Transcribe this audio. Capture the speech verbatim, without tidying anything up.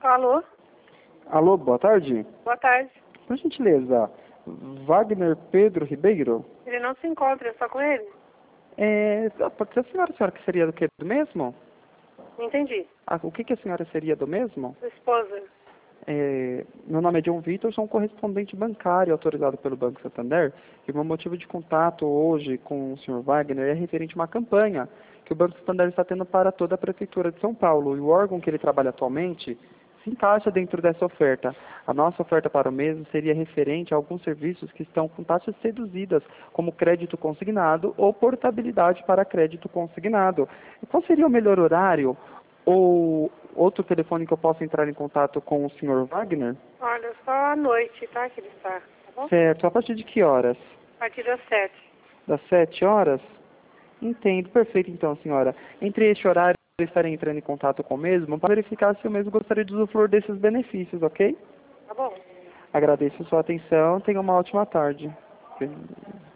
Alô? Alô, boa tarde. Boa tarde. Por gentileza, Wagner Pedro Ribeiro? Ele não se encontra, é só com ele? É, pode ser a senhora, a senhora que seria do que? Do mesmo? Não entendi. Ah, o que, que a senhora seria do mesmo? Sua esposa. É, meu nome é John Vitor, sou um correspondente bancário autorizado pelo Banco Santander e o meu motivo de contato hoje com o senhor Wagner é referente a uma campanha que o Banco Santander está tendo para toda a Prefeitura de São Paulo e o órgão que ele trabalha atualmente se encaixa dentro dessa oferta. A nossa oferta para o mês seria referente a alguns serviços que estão com taxas reduzidas, como crédito consignado ou portabilidade para crédito consignado. E qual seria o melhor horário ou outro telefone que eu possa entrar em contato com o senhor Wagner? Olha, só à noite, tá? Que ele está, tá bom? Certo. A partir de que horas? A partir das sete. Das sete horas? Entendo. Perfeito, então, senhora. Entre este horário, eu estarei entrando em contato com o mesmo para verificar se eu mesmo gostaria de usufruir desses benefícios, ok? Tá bom? Agradeço sua atenção. Tenha uma ótima tarde.